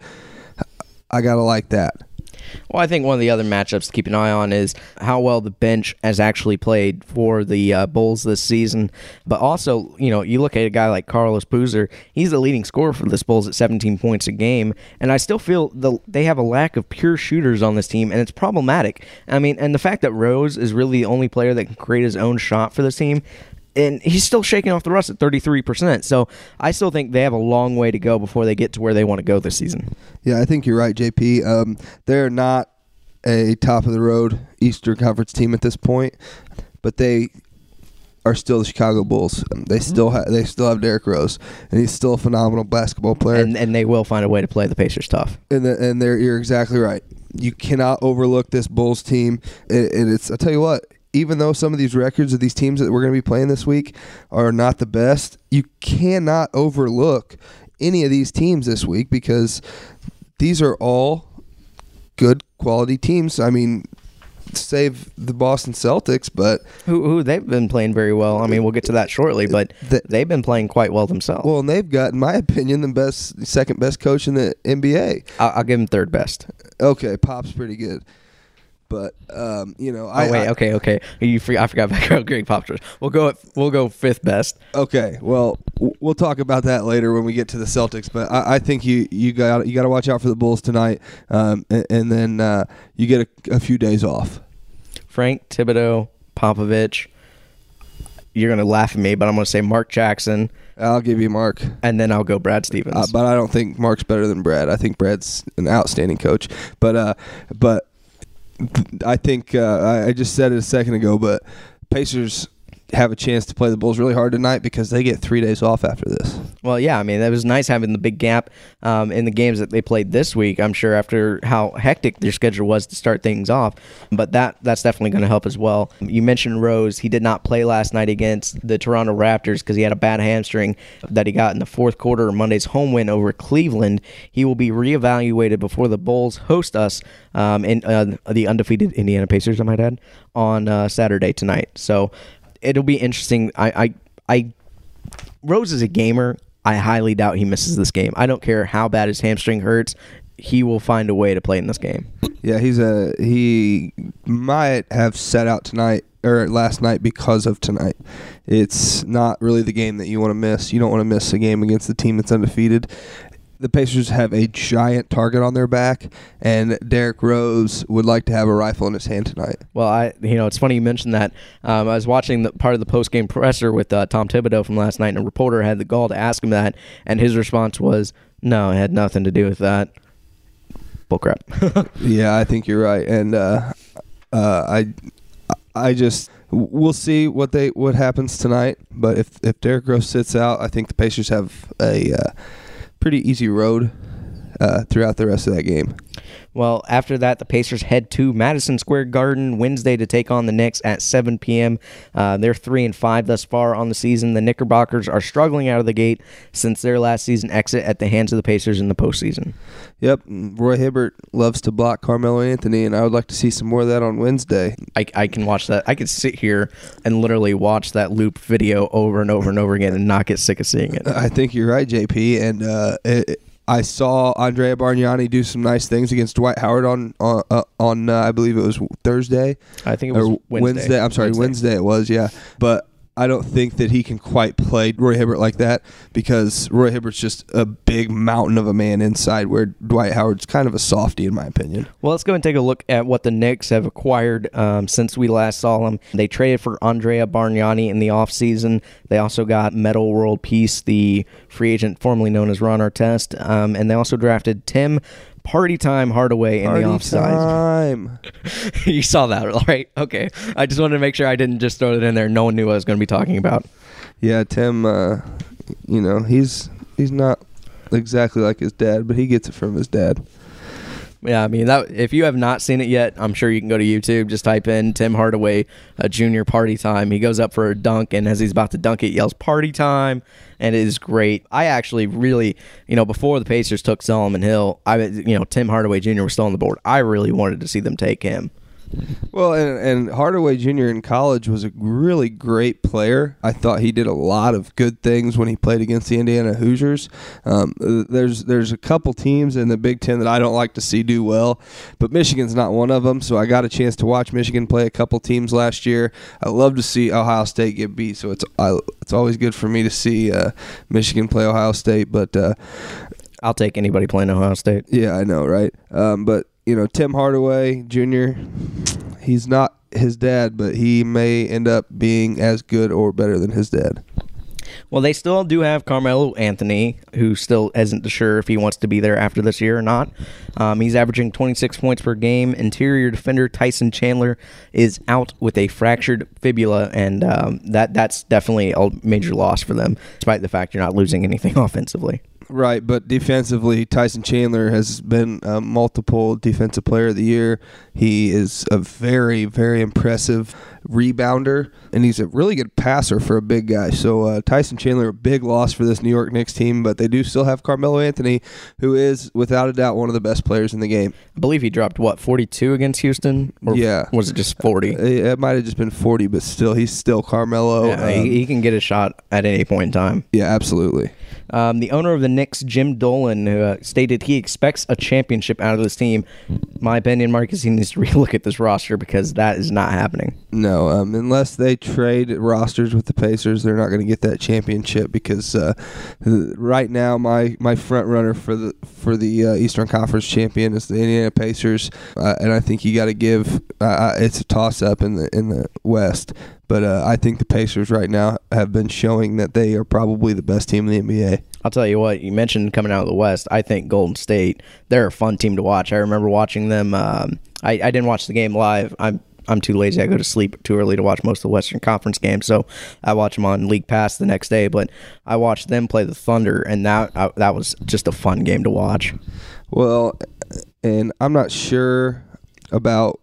I got to like that. Well, I think one of the other matchups to keep an eye on is how well the bench has actually played for the uh, Bulls this season. But also, you know, you look at a guy like Carlos Boozer, he's the leading scorer for the Bulls at seventeen points a game. And I still feel the, they have a lack of pure shooters on this team, and it's problematic. I mean, and the fact that Rose is really the only player that can create his own shot for this team, and he's still shaking off the rust at thirty-three percent. So I still think they have a long way to go before they get to where they want to go this season. Yeah, I think you're right, J P. Um, they're not a top-of-the-road Eastern Conference team at this point, but they are still the Chicago Bulls. They still ha- they still have Derrick Rose, and he's still a phenomenal basketball player. And, and they will find a way to play the Pacers tough. And the, and they're, you're exactly right. You cannot overlook this Bulls team. And, and it's I'll tell you what, even though some of these records of these teams that we're going to be playing this week are not the best, you cannot overlook any of these teams this week because these are all good quality teams. I mean, save the Boston Celtics, but who who they've been playing very well. I mean, we'll get to that shortly, but the, they've been playing quite well themselves. Well, and they've got, in my opinion, the best, second best coach in the N B A. I'll, I'll give him third best. Okay, Pop's pretty good. But um, you know, Oh I wait, I, okay, okay. You free, I forgot about how Greg Popovich. We'll go. At, we'll go fifth best. Okay, well, w- we'll talk about that later when we get to the Celtics. But I, I think you you got you got to watch out for the Bulls tonight, um, and, and then uh, you get a, a few days off. Frank Thibodeau, Popovich. You're gonna laugh at me, but I'm gonna say Mark Jackson, I'll give you Mark, and then I'll go Brad Stevens. uh, but I don't think Mark's better than Brad. I think Brad's an outstanding coach. But uh, but I think uh, I, I just said it a second ago, but Pacers have a chance to play the Bulls really hard tonight because they get three days off after this. Well, yeah, I mean, it was nice having the big gap um, in the games that they played this week. I'm sure after how hectic their schedule was to start things off, but that that's definitely going to help as well. You mentioned Rose. He did not play last night against the Toronto Raptors because he had a bad hamstring that he got in the fourth quarter of Monday's home win over Cleveland. He will be reevaluated before the Bulls host us um, in uh, the undefeated Indiana Pacers, I might add, on uh, Saturday tonight. So it'll be interesting. I, I, I, Rose is a gamer. I highly doubt he misses this game. I don't care how bad his hamstring hurts. He will find a way to play in this game. Yeah, he's a he might have set out tonight or last night because of tonight. It's not really the game that you want to miss. You don't want to miss a game against the team that's undefeated. The Pacers have a giant target on their back, and Derrick Rose would like to have a rifle in his hand tonight. Well, I, you know, it's funny you mentioned that. Um, I was watching the part of the post-game presser with uh, Tom Thibodeau from last night, and a reporter had the gall to ask him that, and his response was, "No, it had nothing to do with that." Bullcrap. Yeah, I think you're right, and uh, uh, I, I just we'll see what they what happens tonight. But if if Derrick Rose sits out, I think the Pacers have a Uh, pretty easy road uh, throughout the rest of that game. Well, after that, the Pacers head to Madison Square Garden Wednesday to take on the Knicks at seven p.m. Uh, they're three and five thus far on the season. The Knickerbockers are struggling out of the gate since their last season exit at the hands of the Pacers in the postseason. Yep, Roy Hibbert loves to block Carmelo Anthony, and I would like to see some more of that on Wednesday. I, I can watch that. I could sit here and literally watch that loop video over and over and over again and not get sick of seeing it. I think you're right, J P, and uh, it, I saw Andrea Bargnani do some nice things against Dwight Howard on on, uh, on uh, I believe it was Thursday. I think it was or Wednesday. Wednesday. I'm sorry, Wednesday. Wednesday it was, yeah. But I don't think that he can quite play Roy Hibbert like that because Roy Hibbert's just a big mountain of a man inside where Dwight Howard's kind of a softie in my opinion. Well, let's go and take a look at what the Knicks have acquired um, since we last saw them. They traded for Andrea Bargnani in the offseason. They also got Metal World Peace, the free agent formerly known as Ron Artest, um, and they also drafted Tim Party Time Hardaway in Party the offside. Time. You saw that, right? Okay. I just wanted to make sure I didn't just throw it in there. No one knew what I was going to be talking about. Yeah, Tim, uh, you know, he's he's not exactly like his dad, but he gets it from his dad. Yeah, I mean, that, if you have not seen it yet, I'm sure you can go to YouTube. Just type in Tim Hardaway, a junior Party Time. He goes up for a dunk, and as he's about to dunk it, yells Party Time, and it is great. I actually really, you know, before the Pacers took Solomon Hill, I, you know, Tim Hardaway Junior was still on the board. I really wanted to see them take him. Well, and, and Hardaway Junior in college was a really great player. I thought he did a lot of good things when he played against the Indiana Hoosiers. Um, there's there's a couple teams in the Big Ten that I don't like to see do well, but Michigan's not one of them, so I got a chance to watch Michigan play a couple teams last year. I love to see Ohio State get beat, so it's I, it's always good for me to see uh, Michigan play Ohio State, but uh, I'll take anybody playing Ohio State. Yeah, I know, right? Um, but you know, Tim Hardaway Junior, he's not his dad, but he may end up being as good or better than his dad. Well, they still do have Carmelo Anthony, who still isn't sure if he wants to be there after this year or not. Um, he's averaging twenty-six points per game. Interior defender Tyson Chandler is out with a fractured fibula, and um, that that's definitely a major loss for them, despite the fact you're not losing anything offensively. Right, but defensively, Tyson Chandler has been a multiple defensive player of the year. He is a very, very impressive rebounder, and he's a really good passer for a big guy. So uh, Tyson Chandler, a big loss for this New York Knicks team, but they do still have Carmelo Anthony, who is, without a doubt, one of the best players in the game. I believe he dropped, what, forty-two against Houston? Or yeah. was it just forty? It, it might have just been forty, but still, he's still Carmelo. Yeah, um, he, he can get a shot at any point in time. Yeah, absolutely. Um, the owner of the Knicks, Jim Dolan, uh, stated he expects a championship out of this team. My opinion, Marcus, he needs to relook at this roster because that is not happening. No, um, unless they trade rosters with the Pacers, they're not going to get that championship because uh, right now my, my front runner for the for the uh, Eastern Conference champion is the Indiana Pacers, uh, and I think you got to give uh, it's a toss up in the in the West. But uh, I think the Pacers right now have been showing that they are probably the best team in the N B A. I'll tell you what, you mentioned coming out of the West. I think Golden State, they're a fun team to watch. I remember watching them. Um, I, I didn't watch the game live. I'm I'm too lazy. I go to sleep too early to watch most of the Western Conference games, so I watch them on League Pass the next day. But I watched them play the Thunder, and that I, that was just a fun game to watch. Well, and I'm not sure about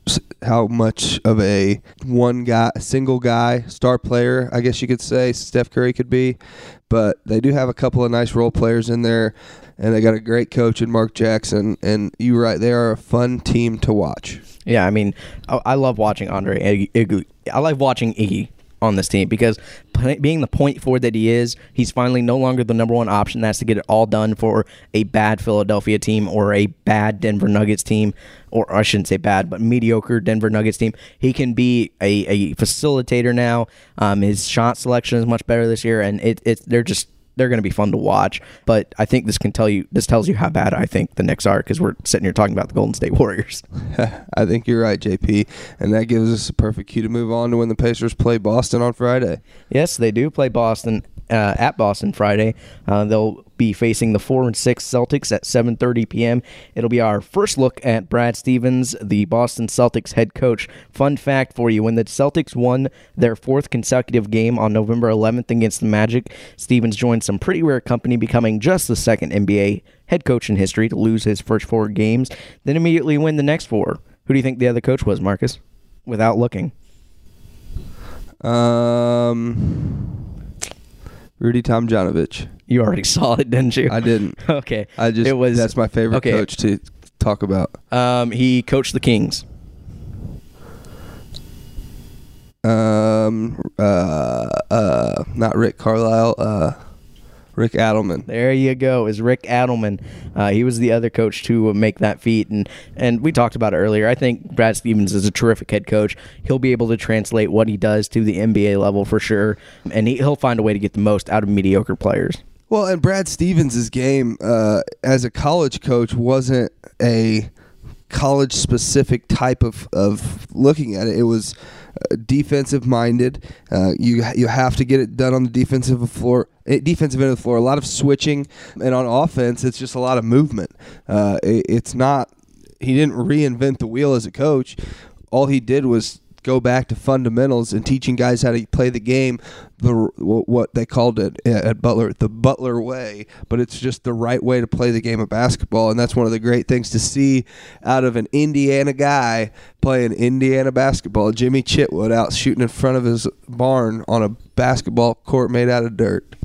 how much of a one guy, single guy, star player, I guess you could say Steph Curry could be, but they do have a couple of nice role players in there, and they got a great coach in Mark Jackson, and you're right, they are a fun team to watch. Yeah, I mean, I, I love watching Andre Iguodala. I like watching Iggy on this team because being the point forward that he is, he's finally no longer the number one option that has to get it all done for a bad Philadelphia team or a bad Denver Nuggets team, or I shouldn't say bad, but mediocre Denver Nuggets team. He can be a, a facilitator now. Um, his shot selection is much better this year, and it, it they're just they're going to be fun to watch. But I think this can tell you this tells you how bad I think the Knicks are because we're sitting here talking about the Golden State Warriors. I think you're right, J P, and that gives us a perfect cue to move on to when the Pacers play Boston on Friday. Yes, they do play Boston uh, at Boston Friday. Uh, they'll be facing the four and six Celtics at seven thirty p.m. It'll be our first look at Brad Stevens, the Boston Celtics head coach. Fun fact for you, when the Celtics won their fourth consecutive game on November eleventh against the Magic, Stevens joined some pretty rare company, becoming just the second N B A head coach in history to lose his first four games, then immediately win the next four. Who do you think the other coach was, Marcus? Without looking. Um, Rudy Tomjanovich. You already saw it, didn't you? I didn't. Okay. I just. It was, that's my favorite okay. coach to talk about. Um, he coached the Kings. Um, uh, uh, not Rick Carlisle. Uh, Rick Adelman. There you go. Is Rick Adelman. Uh, he was the other coach to make that feat, and and we talked about it earlier. I think Brad Stevens is a terrific head coach. He'll be able to translate what he does to the N B A level for sure, and he, he'll find a way to get the most out of mediocre players. Well, and Brad Stevens' game uh, as a college coach wasn't a college-specific type of, of looking at it. It was uh, defensive-minded. Uh, you you have to get it done on the defensive floor, defensive end of the floor. A lot of switching, and on offense, it's just a lot of movement. Uh, it, it's not. He didn't reinvent the wheel as a coach. All he did was go back to fundamentals and teaching guys how to play the game the what they called it at Butler the Butler way, but it's just the right way to play the game of basketball, and that's one of the great things to see out of an Indiana guy playing Indiana basketball. Jimmy Chitwood out shooting in front of his barn on a basketball court made out of dirt.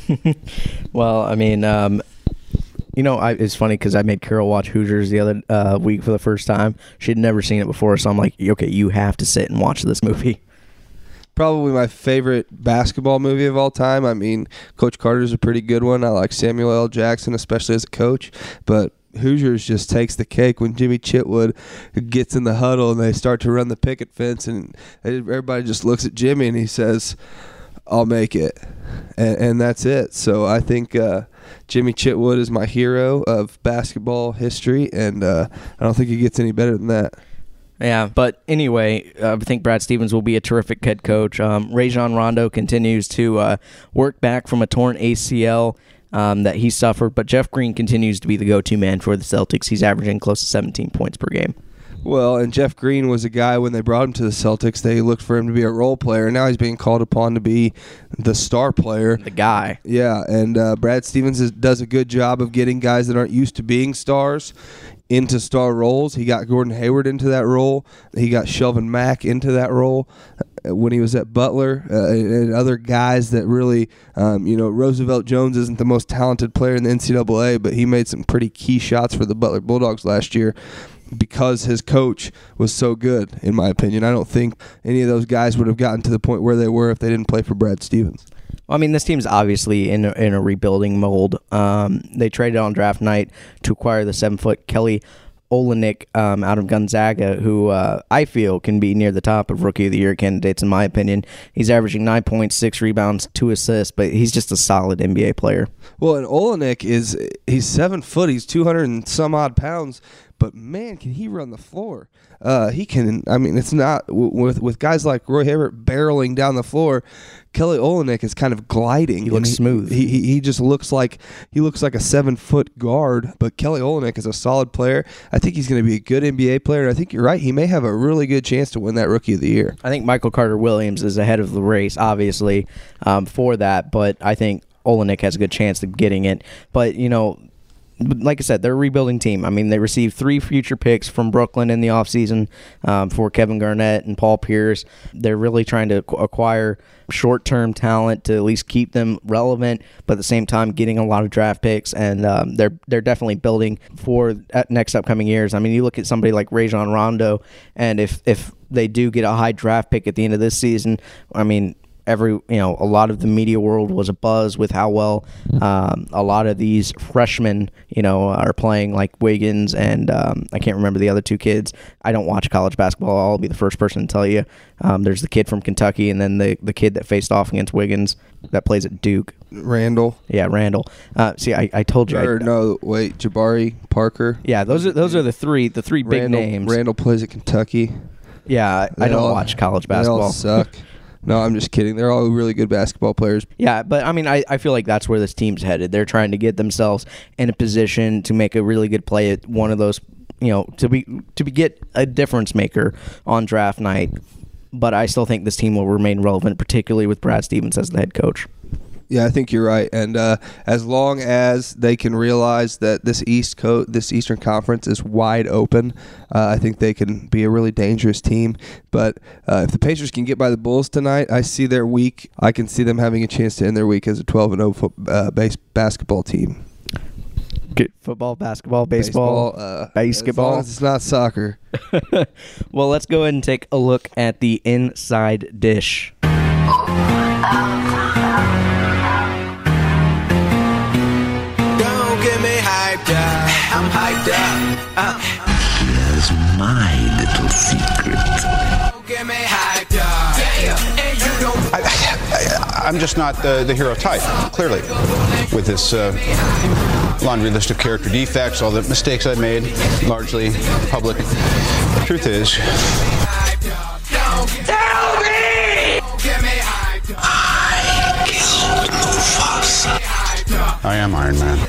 Well, I mean, um, you know, I, it's funny because I made Carol watch Hoosiers the other uh, week for the first time. She'd never seen it before, so I'm like, okay, you have to sit and watch this movie. Probably my favorite basketball movie of all time. I mean, Coach Carter's a pretty good one. I like Samuel L. Jackson, especially as a coach, but Hoosiers just takes the cake when Jimmy Chitwood gets in the huddle and they start to run the picket fence, and everybody just looks at Jimmy and he says, I'll make it. And, and that's it. So I think uh, Jimmy Chitwood is my hero of basketball history, and uh, I don't think he gets any better than that. Yeah, but anyway, uh, I think Brad Stevens will be a terrific head coach. Um, Rajon Rondo continues to uh, work back from a torn A C L um, that he suffered, but Jeff Green continues to be the go-to man for the Celtics. He's averaging close to seventeen points per game. Well, and Jeff Green was a guy, when they brought him to the Celtics, they looked for him to be a role player. Now he's being called upon to be the star player. The guy. Yeah, and uh, Brad Stevens is, does a good job of getting guys that aren't used to being stars into star roles. He got Gordon Hayward into that role. He got Shelvin Mack into that role when he was at Butler, uh, and other guys that really, um, you know, Roosevelt Jones isn't the most talented player in the N C double A, but he made some pretty key shots for the Butler Bulldogs last year because his coach was so good, in my opinion. I don't think any of those guys would have gotten to the point where they were if they didn't play for Brad Stevens. Well, I mean, this team's obviously in a, in a rebuilding mold. Um, they traded on draft night to acquire the seven-foot Kelly Olynyk um, out of Gonzaga, who uh, I feel can be near the top of Rookie of the Year candidates, in my opinion. He's averaging nine point six rebounds, two assists, but he's just a solid N B A player. Well, and Olynyk is he's seven foot, he's two hundred and some odd pounds, but man, can he run the floor? Uh, he can. I mean, it's not with with guys like Roy Hibbert barreling down the floor. Kelly Olynyk is kind of gliding. He looks he, smooth. He, he he just looks like he looks like a seven foot guard. But Kelly Olynyk is a solid player. I think he's going to be a good N B A player. And I think you're right. He may have a really good chance to win that Rookie of the Year. I think Michael Carter Williams is ahead of the race, obviously, um, for that. But I think Olynyk has a good chance of getting it. But you know. Like I said, they're a rebuilding team. I mean, they received three future picks from Brooklyn in the offseason um, for Kevin Garnett and Paul Pierce. They're really trying to acquire short-term talent to at least keep them relevant, but at the same time getting a lot of draft picks, and um, they're they're definitely building for next upcoming years. I mean, you look at somebody like Rajon Rondo, and if, if they do get a high draft pick at the end of this season, I mean, Every you know, a lot of the media world was abuzz with how well um, a lot of these freshmen, you know, are playing, like Wiggins and um, I can't remember the other two kids. I don't watch college basketball. I'll be the first person to tell you. Um, there's the kid from Kentucky, and then the the kid that faced off against Wiggins that plays at Duke. Randall. Yeah, Randall. Uh, see, I, I told you. Or, I, no, wait, Jabari Parker. Yeah, those are those are the three the three big Randall, names. Randall plays at Kentucky. Yeah, They I don't all- watch college basketball. They all suck. No, I'm just kidding. They're all really good basketball players. Yeah, but I mean, I, I feel like that's where this team's headed. They're trying to get themselves in a position to make a really good play at one of those, you know, to be to be get a difference maker on draft night. But I still think this team will remain relevant, particularly with Brad Stevens as the head coach. Yeah, I think you're right. And uh, as long as they can realize that this East Co- this Eastern Conference is wide open, uh, I think they can be a really dangerous team. But uh, if the Pacers can get by the Bulls tonight, I see their week. I can see them having a chance to end their week as a twelve and oh fo- uh, base basketball team. Good football, basketball, baseball, Baseball, uh, basketball. As long as it's not soccer. Well, let's go ahead and take a look at the inside dish. I'm hyped up. Uh. Here's my little secret. Get me hyped up. Yeah. You don't. I, I, I'm just not the, the hero type, clearly. With this uh, laundry list of character defects, all the mistakes I've made, largely public. The truth is, tell me! I killed Mufasa. I am Iron Man.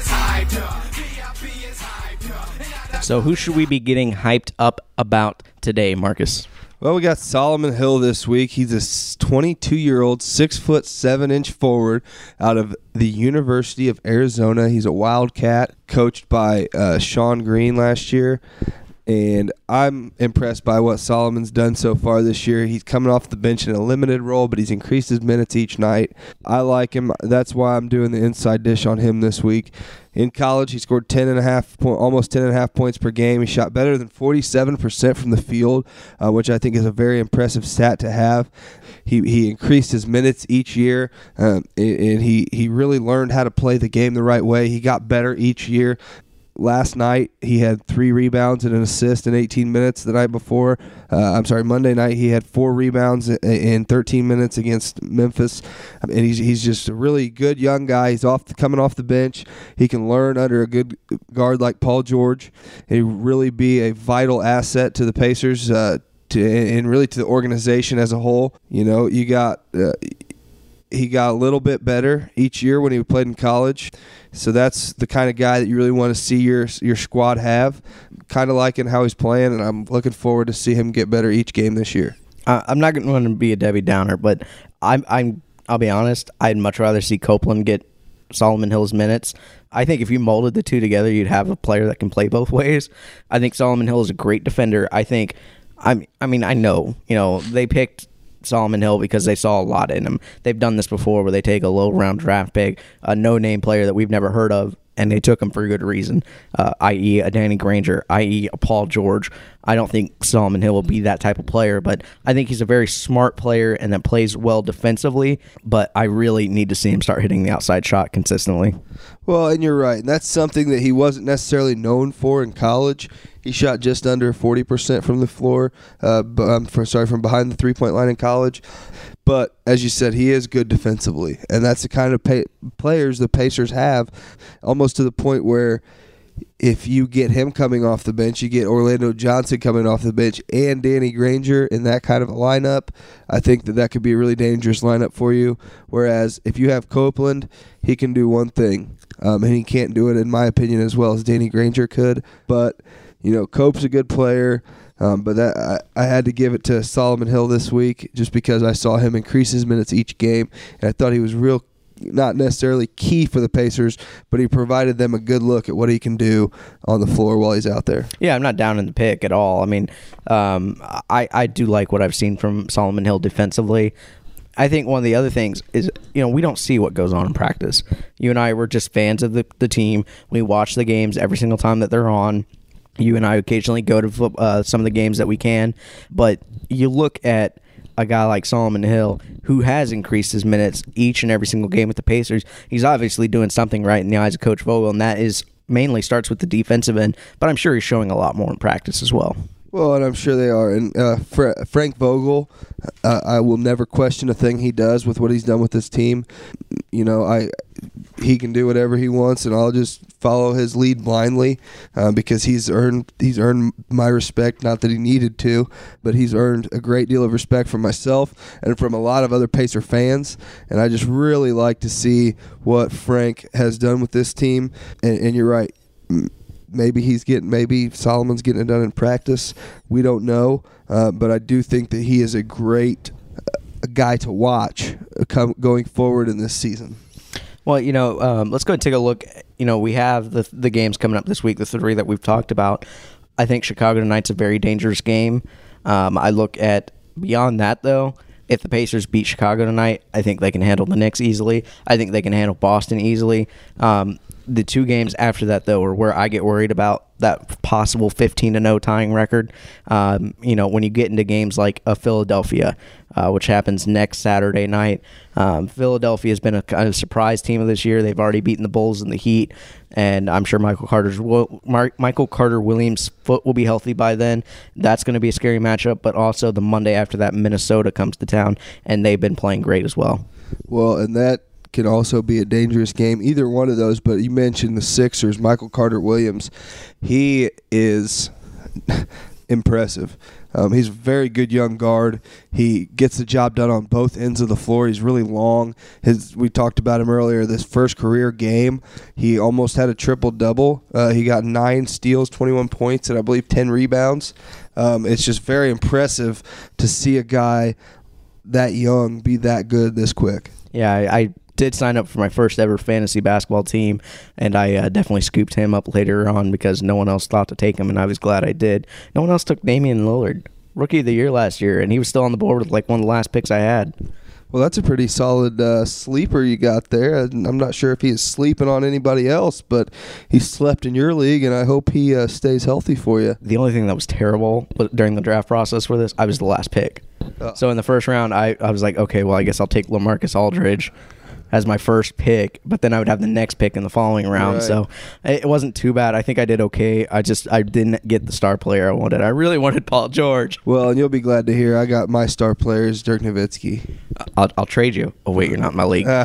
So who should we be getting hyped up about today, Marcus? Well, we got Solomon Hill this week. He's a twenty-two-year-old, six foot seven inch forward out of the University of Arizona. He's a Wildcat, coached by uh, Sean Green last year. And I'm impressed by what Solomon's done so far this year. He's coming off the bench in a limited role, but he's increased his minutes each night. I like him. That's why I'm doing the inside dish on him this week. In college, he scored ten and a half, po- almost ten and a half points per game. He shot better than forty-seven percent from the field, uh, which I think is a very impressive stat to have. He he increased his minutes each year, um, and, and he, he really learned how to play the game the right way. He got better each year. Last night, he had three rebounds and an assist in eighteen minutes. The night before, uh, I'm sorry, Monday night, he had four rebounds in thirteen minutes against Memphis. And he's he's just a really good young guy. He's off coming off the bench. He can learn under a good guard like Paul George. He really be a vital asset to the Pacers uh, to and really to the organization as a whole. You know, you got. Uh, He got a little bit better each year when he played in college. So that's the kind of guy that you really want to see your your squad have. Kind of liking how he's playing, and I'm looking forward to see him get better each game this year. Uh, I'm not going to be a Debbie Downer, but I'm, I'm, I'll be honest, I'd much rather see Copeland get Solomon Hill's minutes. I think if you molded the two together, you'd have a player that can play both ways. I think Solomon Hill is a great defender. I think, I, I mean, I know, you know, they picked Solomon Hill because they saw a lot in him. They've done this before where they take a low round draft pick, a no-name player that we've never heard of, and they took him for a good reason, uh, that is a Danny Granger, that is a Paul George. I don't think Solomon Hill will be that type of player, but I think he's a very smart player and that plays well defensively, but I really need to see him start hitting the outside shot consistently. Well, and you're right. And that's something that he wasn't necessarily known for in college. He shot just under forty percent from the floor, uh, um, for, sorry, from behind the three-point line in college. But as you said, he is good defensively, and that's the kind of pay- players the Pacers have, almost to the point where if you get him coming off the bench, you get Orlando Johnson coming off the bench and Danny Granger in that kind of a lineup, I think that that could be a really dangerous lineup for you. Whereas if you have Copeland, he can do one thing, um, and he can't do it, in my opinion, as well as Danny Granger could. But, you know, Cope's a good player. Um, but that I, I had to give it to Solomon Hill this week just because I saw him increase his minutes each game, and I thought he was real, not necessarily key for the Pacers, but he provided them a good look at what he can do on the floor while he's out there. Yeah, I'm not down in the pick at all. I mean, um, I, I do like what I've seen from Solomon Hill defensively. I think one of the other things is, you know, we don't see what goes on in practice. You and I were just fans of the, the team. We watch the games every single time that they're on. You and I occasionally go to uh, some of the games that we can, but you look at a guy like Solomon Hill who has increased his minutes each and every single game with the Pacers. He's obviously doing something right in the eyes of Coach Vogel, and that is mainly starts with the defensive end, but I'm sure he's showing a lot more in practice as well. Well, and I'm sure they are. And uh, Fra- Frank Vogel, uh, I will never question a thing he does with what he's done with this team. You know, I he can do whatever he wants, and I'll just follow his lead blindly uh, because he's earned he's earned my respect. Not that he needed to, but he's earned a great deal of respect from myself and from a lot of other Pacer fans. And I just really like to see what Frank has done with this team. And, and you're right. Maybe he's getting, maybe Solomon's getting it done in practice. We don't know, uh, but I do think that he is a great uh, guy to watch uh, come, going forward in this season. Well, you know, um, let's go and take a look. You know, we have the the games coming up this week, the three that we've talked about. I think Chicago tonight's a very dangerous game. Um, I look at beyond that, though. If the Pacers beat Chicago tonight, I think they can handle the Knicks easily. I think they can handle Boston easily. Um, the two games after that, though, are where I get worried about that possible fifteen to oh tying record. Um, you know, when you get into games like a Philadelphia, uh, which happens next Saturday night. Um, Philadelphia has been a kind of surprise team of this year. They've already beaten the Bulls in the Heat, and I'm sure Michael Carter's Mark, Michael Carter Williams' foot will be healthy by then. That's going to be a scary matchup. But also the Monday after that, Minnesota comes to town, and they've been playing great as well. Well, and that can also be a dangerous game, either one of those. But you mentioned the Sixers, Michael Carter Williams. He is impressive. Um, he's a very good young guard. He gets the job done on both ends of the floor. He's really long. His we talked about him earlier. This first career game, he almost had a triple-double. Uh, he got nine steals, twenty-one points, and I believe ten rebounds. Um, it's just very impressive to see a guy that young be that good this quick. Yeah, I, I did sign up for my first ever fantasy basketball team, and I uh, definitely scooped him up later on because no one else thought to take him, and I was glad I did. No one else took Damian Lillard, rookie of the year last year, and he was still on the board with like one of the last picks I had. Well, that's a pretty solid uh, sleeper you got there. I'm not sure if he is sleeping on anybody else, but he slept in your league, and I hope he uh, stays healthy for you. The only thing that was terrible during the draft process for this, I was the last pick. Oh. So in the first round, I, I was like, okay, well, I guess I'll take LaMarcus Aldridge as my first pick, but then I would have the next pick in the following round. Right. So it wasn't too bad. I think I did okay. I just I didn't get the star player I wanted. I really wanted Paul George. Well, and you'll be glad to hear I got my star player is Dirk Nowitzki. I'll, I'll trade you. Oh wait, you're not in my league.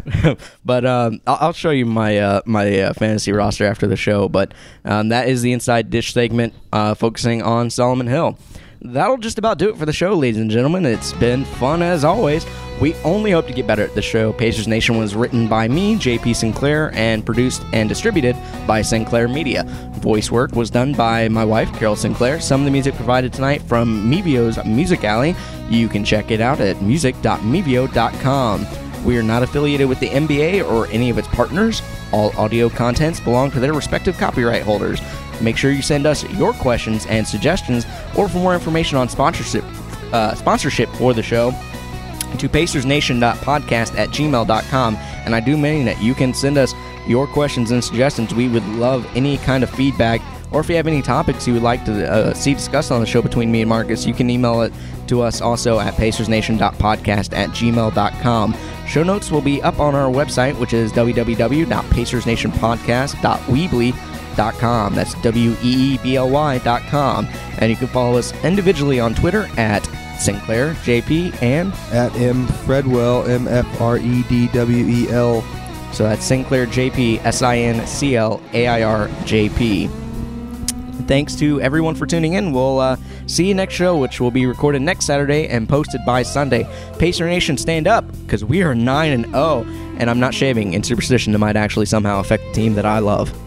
But um, I'll, I'll show you my uh, my uh, fantasy roster after the show. But um, that is the Inside Dish segment uh, focusing on Solomon Hill. That'll just about do it for the show, ladies and gentlemen. It's been fun as always. We only hope to get better at the show. Pacers Nation was written by me, J P Sinclair, and produced and distributed by Sinclair Media. Voice work was done by my wife, Carol Sinclair. Some of the music provided tonight from Mevio's Music Alley. You can check it out at music dot mevio dot com. We are not affiliated with the N B A or any of its partners. All audio contents belong to their respective copyright holders. Make sure you send us your questions and suggestions, or for more information on sponsorship uh, sponsorship for the show, to pacers nation dot podcast at gmail dot com. And I do mean that you can send us your questions and suggestions. We would love any kind of feedback or if you have any topics you would like to uh, see discussed on the show between me and Marcus, you can email it to us also at pacersnation dot podcast at gmail dot com. Show notes will be up on our website, which is w w w dot pacersnation podcast dot weebly dot com. That's W E E B L Y dot com. And you can follow us individually on Twitter at Sinclair J P and at M Fredwell, M F R E D W E L. So that's Sinclair J P, S I N C L A I R J P. Thanks to everyone for tuning in. We'll uh, see you next show, which will be recorded next Saturday and posted by Sunday. Pacer Nation, stand up, because we are nine and oh, and I'm not shaving, and superstition that might actually somehow affect the team that I love.